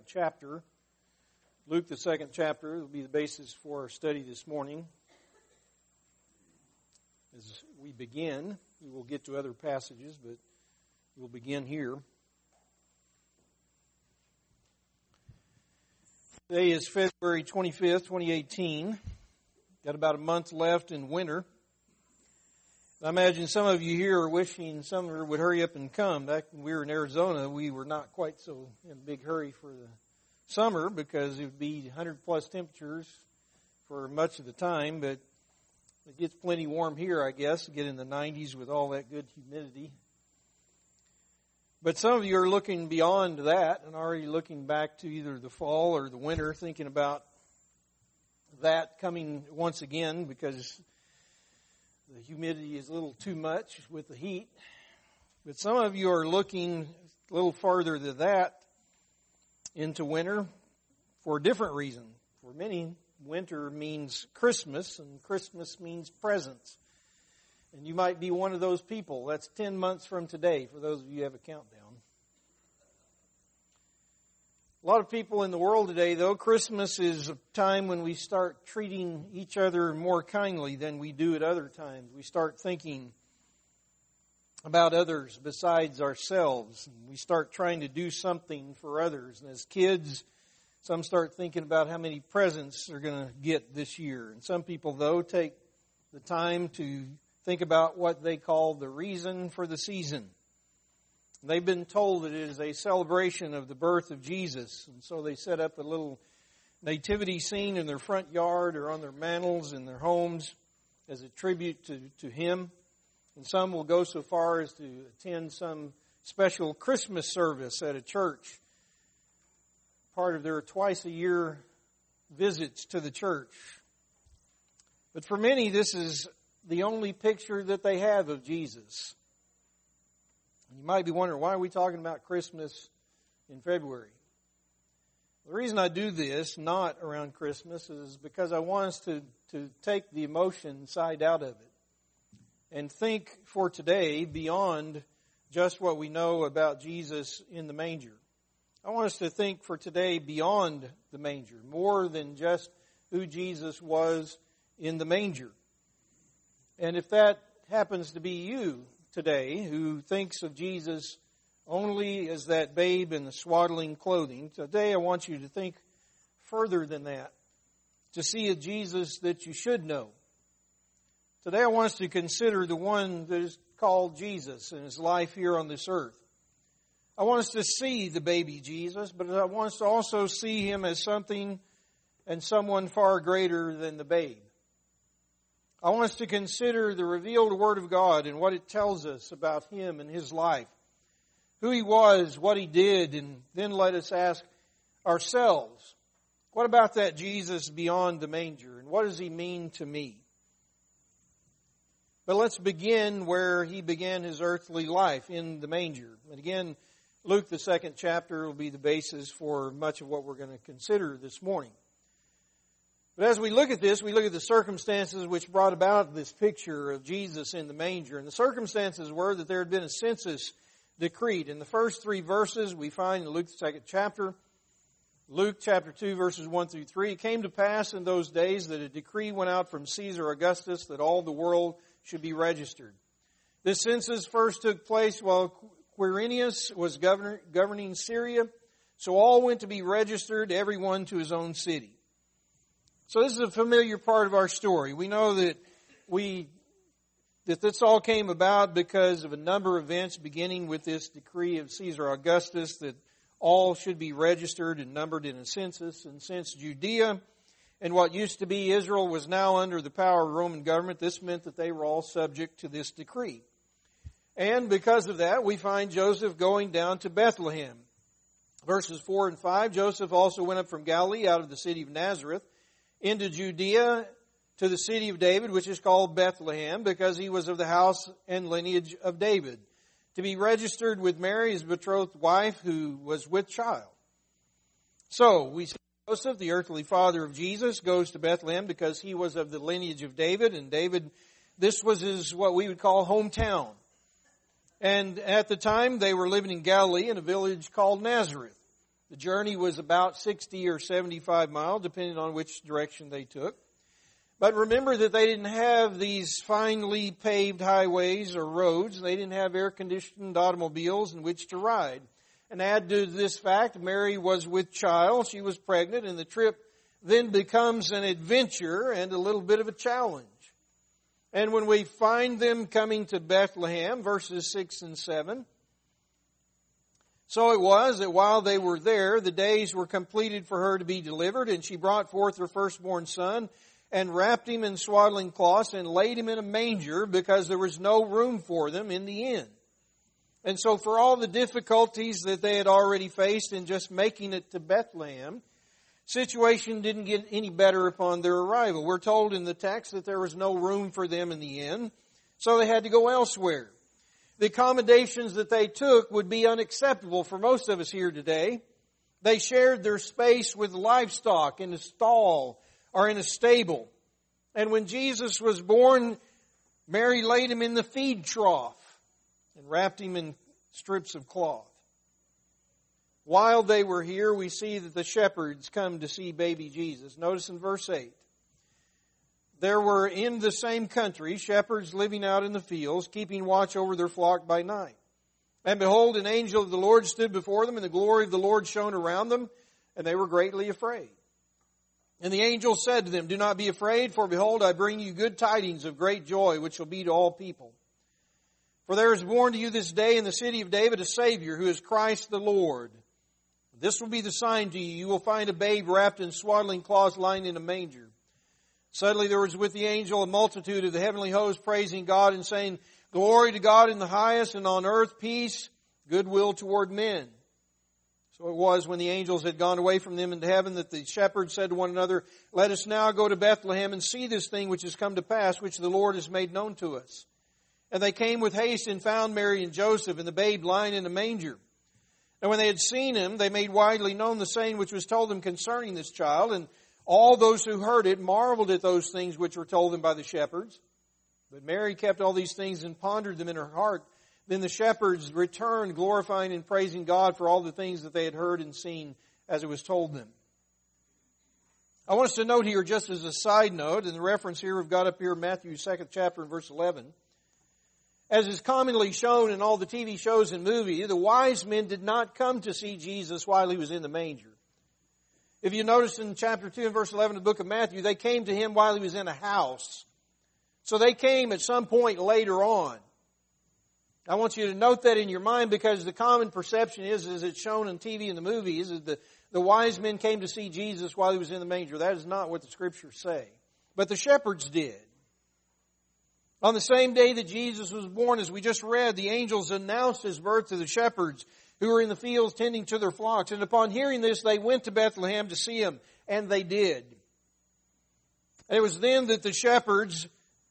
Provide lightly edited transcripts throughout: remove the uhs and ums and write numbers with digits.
chapter. Luke, the second chapter, will be the basis for our study this morning. As we begin, we will get to other passages, but we'll begin here. Today is February 25th, 2018. Got about a month left in winter. I imagine some of you here are wishing summer would hurry up and come. Back when we were in Arizona, we were not quite so in a big hurry for the summer because it would be 100 plus temperatures for much of the time, but it gets plenty warm here, I guess, get in the 90s with all that good humidity. But some of you are looking beyond that and already looking back to either the fall or the winter, thinking about that coming once again because the humidity is a little too much with the heat. But some of you are looking a little farther than that into winter for a different reason. For many, winter means Christmas, and Christmas means presents. And you might be one of those people. That's 10 months from today, for those of you who have a countdown. A lot of people in the world today, though, Christmas is a time when we start treating each other more kindly than we do at other times. We start thinking about others besides ourselves. We start trying to do something for others. And as kids, some start thinking about how many presents they're going to get this year. And some people, though, take the time to think about what they call the reason for the season. They've been told that it is a celebration of the birth of Jesus. And so they set up a little nativity scene in their front yard or on their mantles in their homes as a tribute to Him. And some will go so far as to attend some special Christmas service at a church, part of their twice-a-year visits to the church. But for many, this is the only picture that they have of Jesus. You might be wondering, why are we talking about Christmas in February? The reason I do this, not around Christmas, is because I want us to take the emotion side out of it and think for today beyond just what we know about Jesus in the manger. I want us to think for today beyond the manger, more than just who Jesus was in the manger. And if that happens to be you today, who thinks of Jesus only as that babe in the swaddling clothing, today I want you to think further than that, to see a Jesus that you should know. Today I want us to consider the one that is called Jesus and His life here on this earth. I want us to see the baby Jesus, but I want us to also see Him as something and someone far greater than the babe. I want us to consider the revealed Word of God and what it tells us about Him and His life, who He was, what He did, and then let us ask ourselves, what about that Jesus beyond the manger, and what does He mean to me? But let's begin where He began His earthly life, in the manger. And again, Luke, the second chapter, will be the basis for much of what we're going to consider this morning. But as we look at this, we look at the circumstances which brought about this picture of Jesus in the manger. And the circumstances were that there had been a census decreed. In the first three verses we find in Luke the second chapter, Luke chapter 2 verses 1 through 3, it came to pass in those days that a decree went out from Caesar Augustus that all the world should be registered. This census first took place while Quirinius was governing Syria, so all went to be registered, everyone to his own city. So this is a familiar part of our story. We know that this all came about because of a number of events, beginning with this decree of Caesar Augustus that all should be registered and numbered in a census. And since Judea and what used to be Israel was now under the power of Roman government, this meant that they were all subject to this decree. And because of that, we find Joseph going down to Bethlehem. Verses 4 and 5, Joseph also went up from Galilee out of the city of Nazareth into Judea to the city of David, which is called Bethlehem, because he was of the house and lineage of David, to be registered with Mary, his betrothed wife, who was with child. So we see Joseph, the earthly father of Jesus, goes to Bethlehem because he was of the lineage of David, and David, this was his, what we would call, hometown. And at the time, they were living in Galilee in a village called Nazareth. The journey was about 60 or 75 miles, depending on which direction they took. But remember that they didn't have these finely paved highways or roads. They didn't have air-conditioned automobiles in which to ride. And add to this fact, Mary was with child. She was pregnant, and the trip then becomes an adventure and a little bit of a challenge. And when we find them coming to Bethlehem, verses 6 and 7, so it was that while they were there, the days were completed for her to be delivered, and she brought forth her firstborn son, and wrapped him in swaddling cloths, and laid him in a manger, because there was no room for them in the inn. And so for all the difficulties that they had already faced in just making it to Bethlehem, situation didn't get any better upon their arrival. We're told in the text that there was no room for them in the inn, so they had to go elsewhere. The accommodations that they took would be unacceptable for most of us here today. They shared their space with livestock in a stall or in a stable. And when Jesus was born, Mary laid him in the feed trough and wrapped him in strips of cloth. While they were here, we see that the shepherds come to see baby Jesus. Notice in verse 8. There were in the same country shepherds living out in the fields, keeping watch over their flock by night. And behold, an angel of the Lord stood before them, and the glory of the Lord shone around them, and they were greatly afraid. And the angel said to them, "Do not be afraid, for behold, I bring you good tidings of great joy, which shall be to all people. For there is born to you this day in the city of David a Savior, who is Christ the Lord. This will be the sign to you. You will find a babe wrapped in swaddling cloths lying in a manger." Suddenly there was with the angel a multitude of the heavenly host praising God and saying, "Glory to God in the highest, and on earth peace, goodwill toward men." So it was when the angels had gone away from them into heaven that the shepherds said to one another, "Let us now go to Bethlehem and see this thing which has come to pass, which the Lord has made known to us." And they came with haste and found Mary and Joseph and the babe lying in a manger. And when they had seen him, they made widely known the saying which was told them concerning this child. And all those who heard it marveled at those things which were told them by the shepherds. But Mary kept all these things and pondered them in her heart. Then the shepherds returned, glorifying and praising God for all the things that they had heard and seen as it was told them. I want us to note here, just as a side note, and the reference here we've got up here, Matthew 2nd chapter and verse 11. As is commonly shown in all the TV shows and movies, the wise men did not come to see Jesus while he was in the manger. If you notice in chapter 2 and verse 11 of the book of Matthew, they came to him while he was in a house. So they came at some point later on. I want you to note that in your mind, because the common perception is, as it's shown in TV and the movies, is that the wise men came to see Jesus while he was in the manger. That is not what the Scriptures say. But the shepherds did. On the same day that Jesus was born, as we just read, the angels announced his birth to the shepherds who were in the fields tending to their flocks. And upon hearing this, they went to Bethlehem to see him. And they did. And it was then that the shepherds,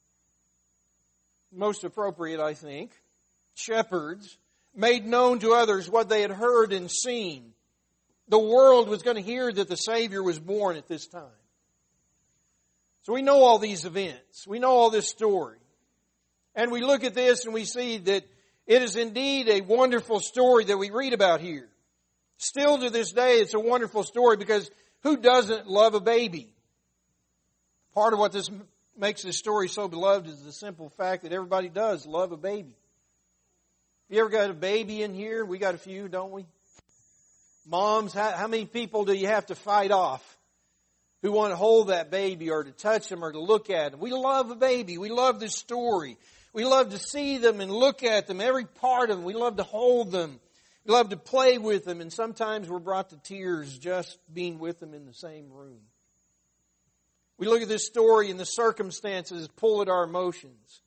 most appropriate, I think, shepherds, made known to others what they had heard and seen. The world was going to hear that the Savior was born at this time. So we know all these events. We know all this story. And we look at this and we see that it is indeed a wonderful story that we read about here. Still to this day, it's a wonderful story, because who doesn't love a baby? Part of what this makes this story so beloved is the simple fact that everybody does love a baby. You ever got a baby in here? We got a few, don't we? Moms, how many people do you have to fight off who want to hold that baby or to touch them or to look at them? We love a baby. We love this story. We love to see them and look at them, every part of them. We love to hold them. We love to play with them. And sometimes we're brought to tears just being with them in the same room. We look at this story and the circumstances pull at our emotions.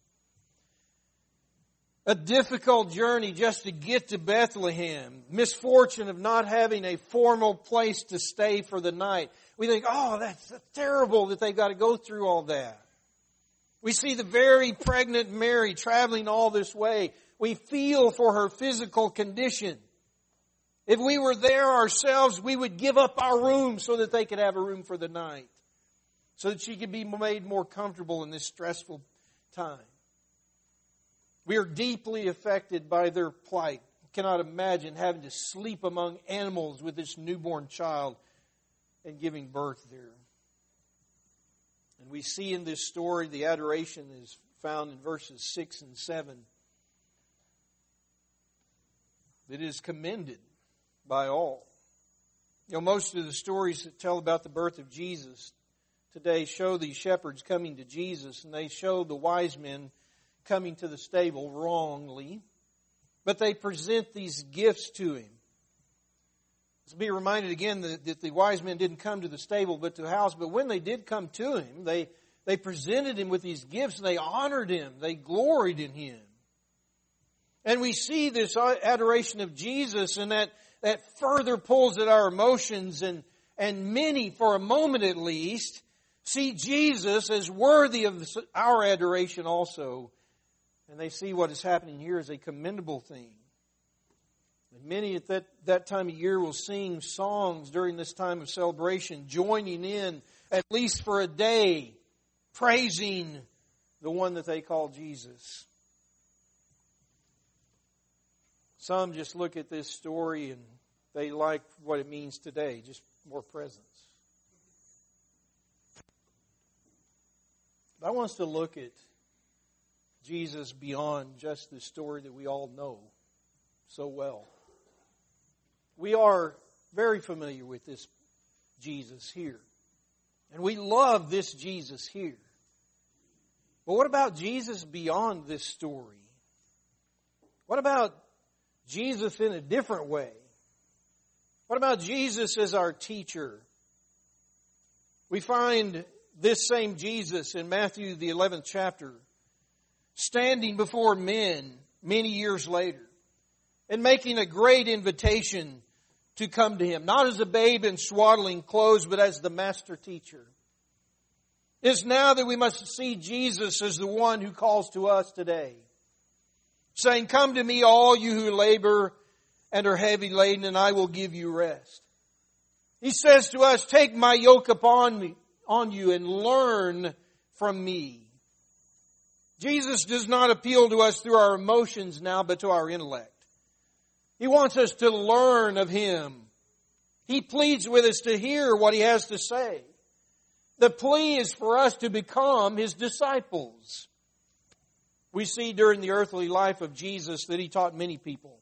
A difficult journey just to get to Bethlehem. Misfortune of not having a formal place to stay for the night. We think, oh, that's terrible that they've got to go through all that. We see the very pregnant Mary traveling all this way. We feel for her physical condition. If we were there ourselves, we would give up our room so that they could have a room for the night, so that she could be made more comfortable in this stressful time. We are deeply affected by their plight. cannot imagine having to sleep among animals with this newborn child and giving birth there. And we see in this story the adoration is found in verses 6 and 7. It is commended by all. You know, most of the stories that tell about the birth of Jesus today show these shepherds coming to Jesus, and they show the wise men coming to the stable wrongly. But they present these gifts to him. Let's be reminded again that the wise men didn't come to the stable but to the house. But when they did come to him, they presented him with these gifts, and they honored him. They gloried in him. And we see this adoration of Jesus, and that further pulls at our emotions, and many, for a moment at least, see Jesus as worthy of our adoration also. And they see what is happening here as a commendable thing. And many at that time of year will sing songs during this time of celebration, joining in, at least for a day, praising the one that they call Jesus. Some just look at this story and they like what it means today, just more presence. But I want us to look at Jesus beyond just the story that we all know so well. We are very familiar with this Jesus here. And we love this Jesus here. But what about Jesus beyond this story? What about Jesus in a different way? What about Jesus as our teacher? We find this same Jesus in Matthew the 11th chapter, standing before men many years later and making a great invitation to come to Him, not as a babe in swaddling clothes, but as the master teacher. It's now that we must see Jesus as the one who calls to us today, saying, "Come to me, all you who labor and are heavy laden, and I will give you rest." He says to us, "Take my yoke upon you and learn from me." Jesus does not appeal to us through our emotions now, but to our intellect. He wants us to learn of Him. He pleads with us to hear what He has to say. The plea is for us to become His disciples. We see during the earthly life of Jesus that He taught many people.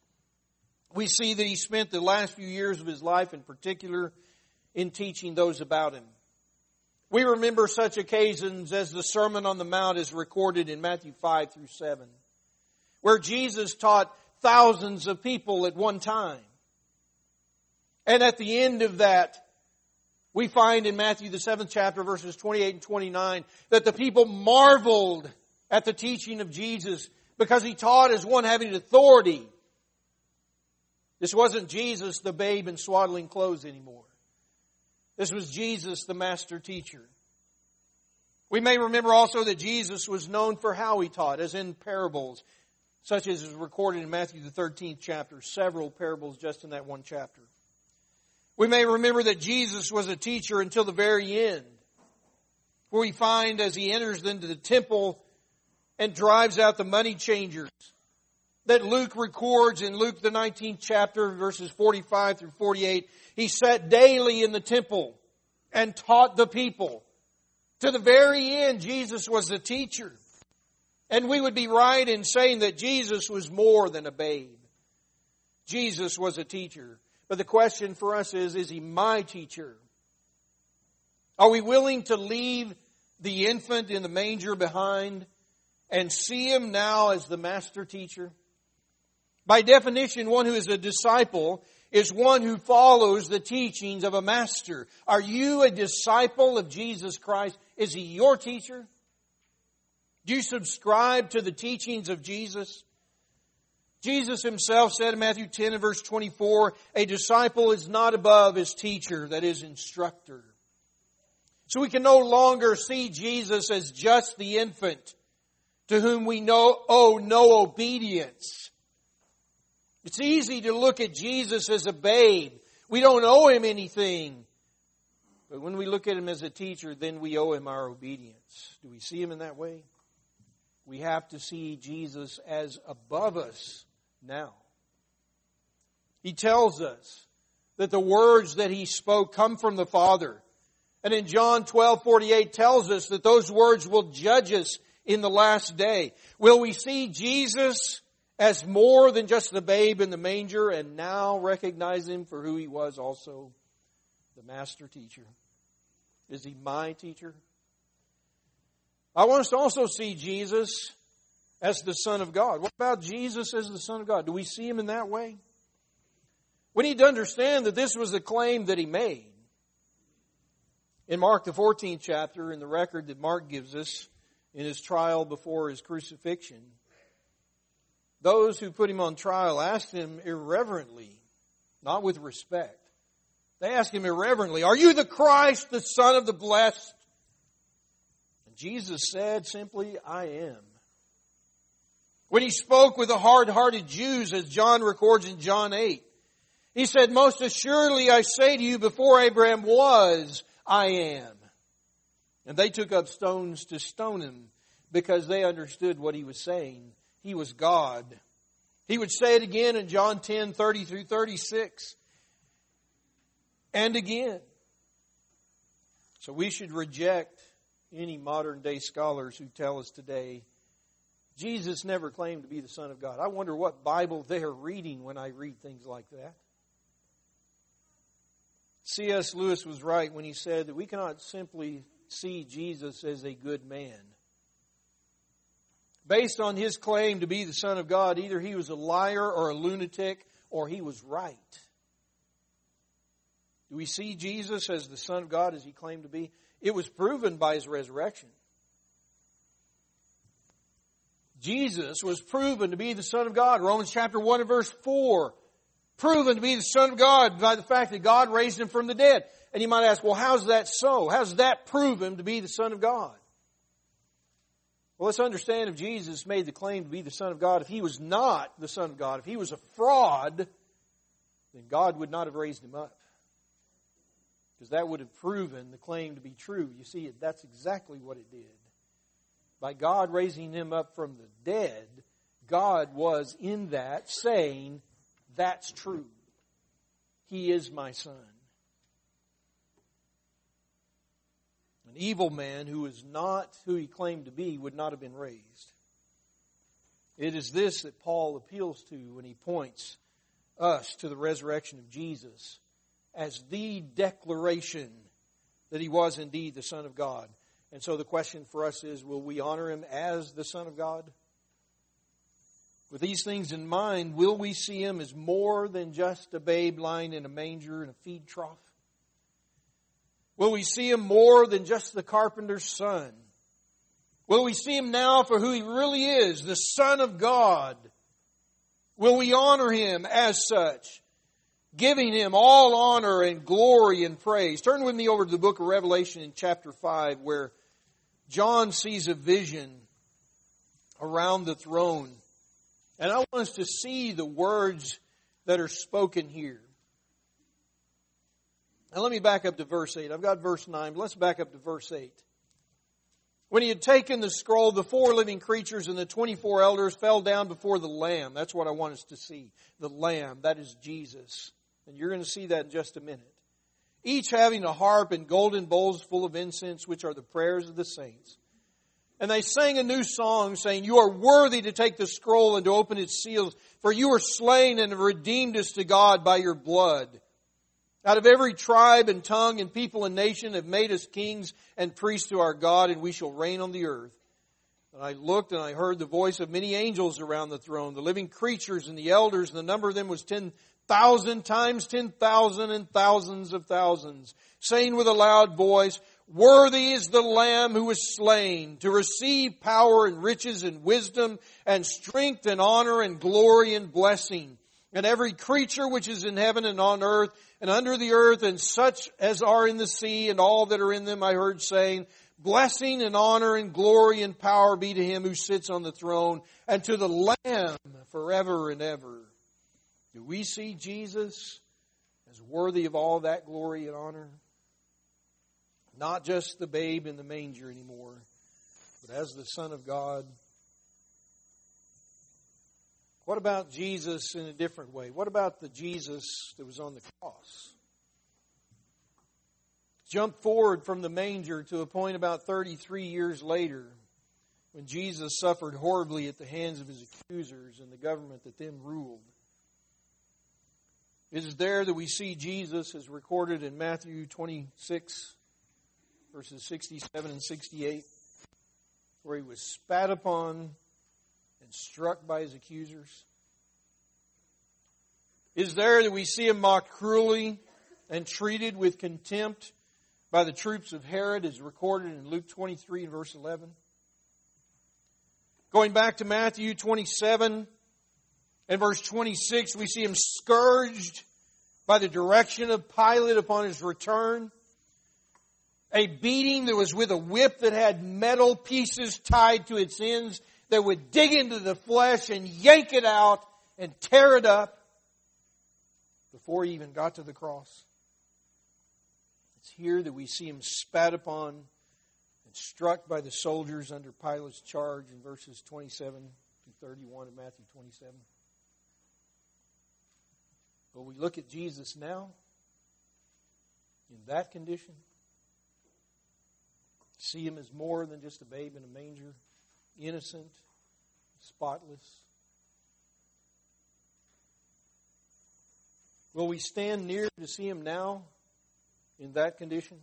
We see that He spent the last few years of His life in particular in teaching those about Him. We remember such occasions as the Sermon on the Mount is recorded in Matthew 5 through 7, where Jesus taught thousands of people at one time. And at the end of that, we find in Matthew the 7th chapter, verses 28 and 29, that the people marveled at the teaching of Jesus because He taught as one having authority. This wasn't Jesus, the babe in swaddling clothes anymore. This was Jesus, the master teacher. We may remember also that Jesus was known for how He taught, as in parables, such as is recorded in Matthew the 13th chapter, several parables just in that one chapter. We may remember that Jesus was a teacher until the very end, where we find as He enters into the temple and drives out the money changers, that Luke records in Luke the 19th chapter, verses 45 through 48, He sat daily in the temple and taught the people. To the very end, Jesus was a teacher. And we would be right in saying that Jesus was more than a babe. Jesus was a teacher. But the question for us is He my teacher? Are we willing to leave the infant in the manger behind and see Him now as the master teacher? By definition, one who is a disciple is one who follows the teachings of a master. Are you a disciple of Jesus Christ? Is He your teacher? Do you subscribe to the teachings of Jesus? Jesus Himself said in Matthew 10 and verse 24, "A disciple is not above his teacher," that is, instructor. So we can no longer see Jesus as just the infant to whom we owe no obedience. It's easy to look at Jesus as a babe. We don't owe Him anything. But when we look at Him as a teacher, then we owe Him our obedience. Do we see Him in that way? We have to see Jesus as above us now. He tells us that the words that He spoke come from the Father. And in John 12:48 tells us that those words will judge us in the last day. Will we see Jesus as more than just the babe in the manger and now recognize Him for who He was also, the master teacher? Is He my teacher? I want us to also see Jesus as the Son of God. What about Jesus as the Son of God? Do we see Him in that way? We need to understand that this was a claim that He made. In Mark the 14th chapter, in the record that Mark gives us in his trial before his crucifixion, those who put Him on trial asked Him irreverently, not with respect. They asked Him irreverently, "Are you the Christ, the Son of the Blessed?" And Jesus said simply, "I am." When He spoke with the hard-hearted Jews, as John records in John 8, He said, "Most assuredly I say to you, before Abraham was, I am." And they took up stones to stone Him because they understood what He was saying. He was God. He would say it again in John 10:30 through 36. And again. So we should reject any modern day scholars who tell us today Jesus never claimed to be the Son of God. I wonder what Bible they are reading when I read things like that. C.S. Lewis was right when he said that we cannot simply see Jesus as a good man. Based on His claim to be the Son of God, either He was a liar or a lunatic, or He was right. Do we see Jesus as the Son of God as He claimed to be? It was proven by His resurrection. Jesus was proven to be the Son of God. Romans chapter 1 and verse 4. Proven to be the Son of God by the fact that God raised Him from the dead. And you might ask, well, how's that so? How's that proven to be the Son of God? Well, let's understand if Jesus made the claim to be the Son of God, if He was not the Son of God, if He was a fraud, then God would not have raised Him up. Because that would have proven the claim to be true. You see, that's exactly what it did. By God raising Him up from the dead, God was in that saying, that's true. He is my Son. An evil man who is not who he claimed to be would not have been raised. It is this that Paul appeals to when he points us to the resurrection of Jesus as the declaration that He was indeed the Son of God. And so the question for us is, will we honor Him as the Son of God? With these things in mind, will we see Him as more than just a babe lying in a manger in a feed trough? Will we see Him more than just the carpenter's son? Will we see Him now for who He really is, the Son of God? Will we honor Him as such, giving Him all honor and glory and praise? Turn with me over to the book of Revelation in chapter 5, where John sees a vision around the throne. And I want us to see the words that are spoken here. Now let me back up to verse 8. I've got verse 9, but let's back up to verse 8. When He had taken the scroll, the 4 living creatures and the 24 elders fell down before the Lamb. That's what I want us to see. The Lamb, that is Jesus. And you're going to see that in just a minute. Each having a harp and golden bowls full of incense, which are the prayers of the saints. And they sang a new song, saying, "You are worthy to take the scroll and to open its seals, for you are slain and have redeemed us to God by your blood. Out of every tribe and tongue and people and nation have made us kings and priests to our God, and we shall reign on the earth." And I looked and I heard the voice of many angels around the throne, the living creatures and the elders, and the number of them was 10,000 times 10,000 and thousands of thousands, saying with a loud voice, "Worthy is the Lamb who was slain to receive power and riches and wisdom and strength and honor and glory and blessing. And every creature which is in heaven and on earth and under the earth and such as are in the sea and all that are in them, I heard saying, blessing and honor and glory and power be to Him who sits on the throne and to the Lamb forever and ever." Do we see Jesus as worthy of all that glory and honor? Not just the babe in the manger anymore, but as the Son of God. What about Jesus in a different way? What about the Jesus that was on the cross? Jump forward from the manger to a point about 33 years later when Jesus suffered horribly at the hands of his accusers and the government that then ruled. It is there that we see Jesus as recorded in Matthew 26, verses 67 and 68, where he was spat upon and struck by his accusers. It is there that we see him mocked cruelly and treated with contempt by the troops of Herod, as recorded in Luke 23 and verse 11. Going back to Matthew 27 and verse 26, we see him scourged by the direction of Pilate upon his return. A beating that was with a whip that had metal pieces tied to its ends that would dig into the flesh and yank it out and tear it up before he even got to the cross. It's here that we see him spat upon and struck by the soldiers under Pilate's charge in verses 27 to 31 of Matthew 27. But we look at Jesus now in that condition. See him as more than just a babe in a manger, innocent, spotless. Will we stand near to see him now in that condition?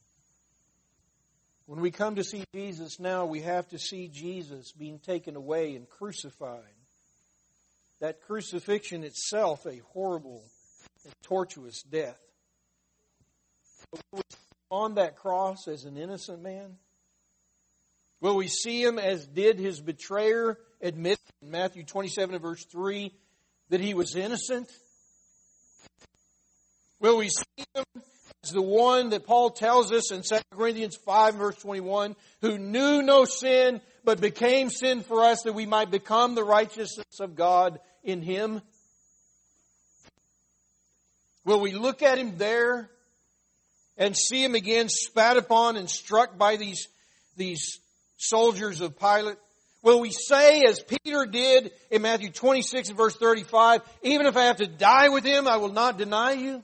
When we come to see Jesus now, we have to see Jesus being taken away and crucified. That crucifixion itself, a horrible and tortuous death. Will we see on that cross as an innocent man? Will we see him as did his betrayer admit in Matthew 27 and verse 3 that he was innocent? Will we see him as the one that Paul tells us in 2 Corinthians 5 verse 21, who knew no sin, but became sin for us that we might become the righteousness of God in him? Will we look at him there and see him again spat upon and struck by these soldiers of Pilate? Will we say, as Peter did in Matthew 26 and verse 35, even if I have to die with him, I will not deny you?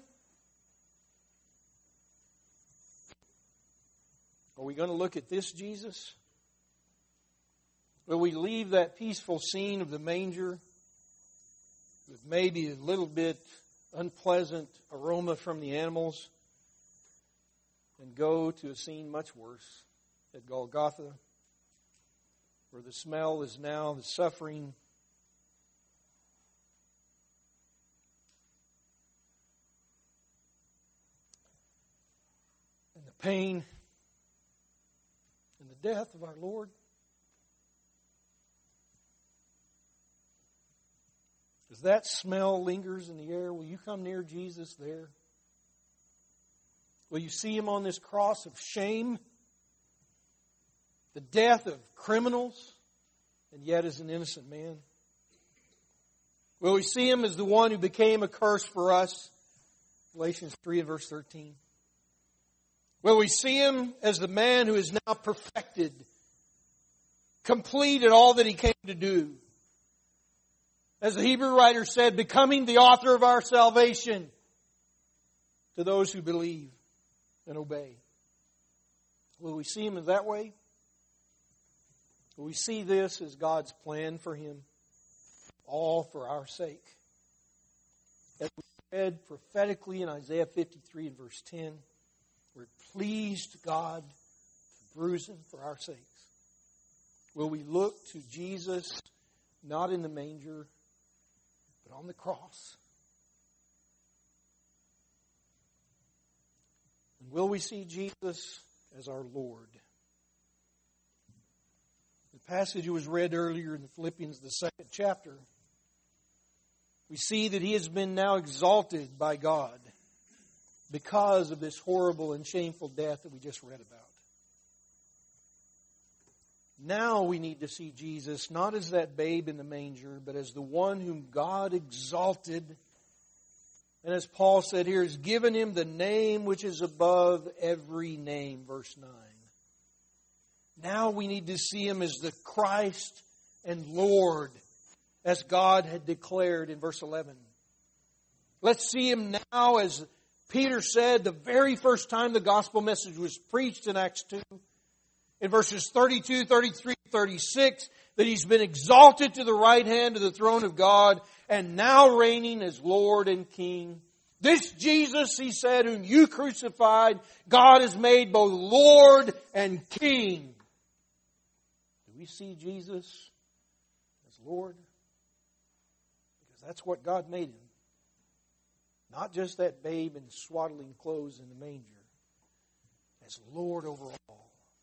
Are we going to look at this Jesus? Will we leave that peaceful scene of the manger with maybe a little bit unpleasant aroma from the animals and go to a scene much worse at Golgotha, where the smell is now the suffering and the pain and the death of our Lord? As that smell lingers in the air, will you come near Jesus there? Will you see him on this cross of shame? The death of criminals, and yet as an innocent man? Will we see him as the one who became a curse for us? Galatians 3 and verse 13. Will we see him as the man who is now perfected, complete in all that he came to do? As the Hebrew writer said, becoming the author of our salvation to those who believe and obey. Will we see him in that way? Will we see this as God's plan for him? All for our sake. As we read prophetically in Isaiah 53 and verse 10, where it pleased God to bruise him for our sakes. Will we look to Jesus not in the manger, but on the cross? And will we see Jesus as our Lord? The passage was read earlier in Philippians, the 2nd chapter. We see that he has been now exalted by God because of this horrible and shameful death that we just read about. Now we need to see Jesus not as that babe in the manger, but as the one whom God exalted. And as Paul said here, has given him the name which is above every name, verse 9. Now we need to see him as the Christ and Lord, as God had declared in verse 11. Let's see Him now, as Peter said, the very first time the gospel message was preached in Acts 2. In verses 32, 33, 36, that He's been exalted to the right hand of the throne of God and now reigning as Lord and King. This Jesus, He said, whom you crucified, God has made both Lord and King. Do we see Jesus as Lord? Because that's what God made Him. Not just that babe in swaddling clothes in the manger. As Lord over all.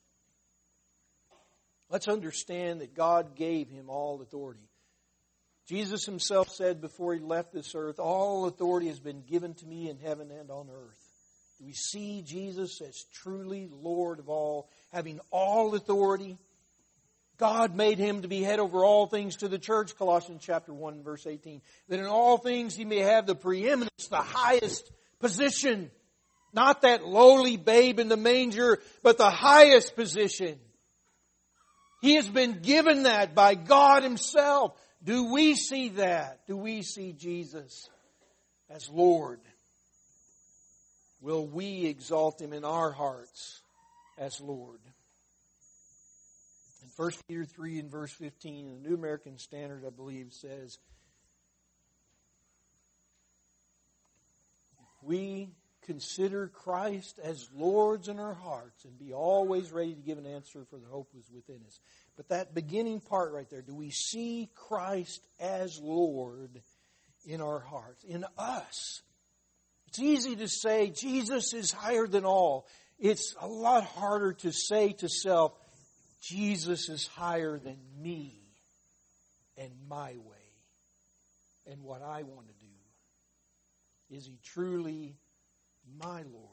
Let's understand that God gave Him all authority. Jesus Himself said before He left this earth, all authority has been given to me in heaven and on earth. Do we see Jesus as truly Lord of all, having all authority? God made Him to be head over all things to the church, Colossians chapter 1 verse 18. That in all things He may have the preeminence, the highest position. Not that lowly babe in the manger, but the highest position. He has been given that by God Himself. Do we see that? Do we see Jesus as Lord? Will we exalt Him in our hearts as Lord? In 1 Peter 3 and verse 15, in the New American Standard, I believe, says, if we consider Christ as Lord's in our hearts and be always ready to give an answer for the hope that is within us. But that beginning part right there, do we see Christ as Lord in our hearts, in us? It's easy to say Jesus is higher than all. It's a lot harder to say to self, Jesus is higher than me and my way and what I want to do. Is He truly my Lord?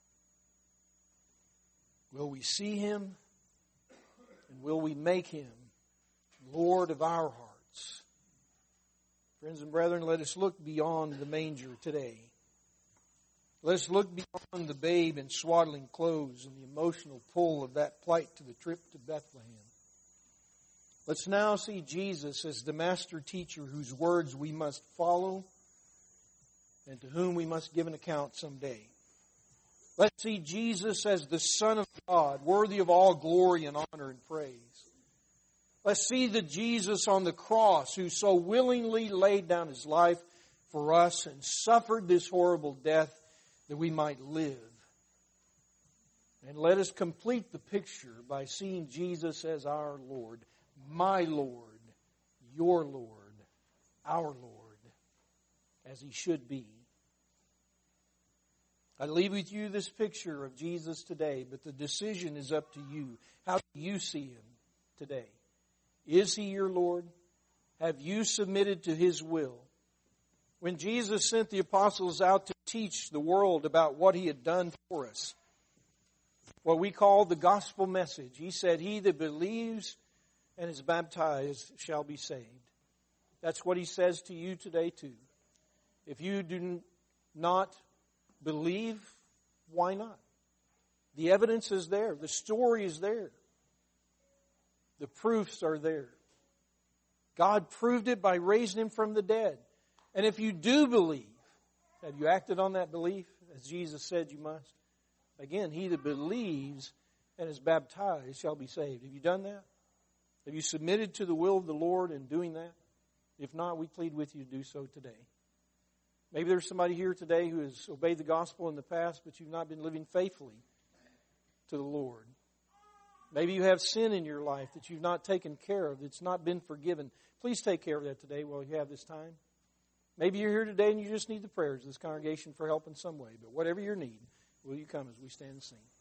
Will we see Him? And will we make Him Lord of our hearts? Friends and brethren, let us look beyond the manger today. Let us look beyond the babe in swaddling clothes and the emotional pull of that plight to the trip to Bethlehem. Let's now see Jesus as the master teacher whose words we must follow and to whom we must give an account someday. Let's see Jesus as the Son of God, worthy of all glory and honor and praise. Let's see the Jesus on the cross who so willingly laid down His life for us and suffered this horrible death that we might live. And let us complete the picture by seeing Jesus as our Lord, my Lord, your Lord, our Lord, as He should be. I leave with you this picture of Jesus today, but the decision is up to you. How do you see Him today? Is He your Lord? Have you submitted to His will? When Jesus sent the apostles out to teach the world about what He had done for us, what we call the gospel message, He said, "He that believes and is baptized shall be saved." That's what He says to you today too. If you do not believe, why not? The evidence is there. The story is there. The proofs are there. God proved it by raising Him from the dead. And if you do believe, have you acted on that belief as Jesus said you must? Again, he that believes and is baptized shall be saved. Have you done that? Have you submitted to the will of the Lord in doing that? If not, we plead with you to do so today. Maybe there's somebody here today who has obeyed the gospel in the past, but you've not been living faithfully to the Lord. Maybe you have sin in your life that you've not taken care of, that's not been forgiven. Please take care of that today while you have this time. Maybe you're here today and you just need the prayers of this congregation for help in some way. But whatever your need, will you come as we stand and sing?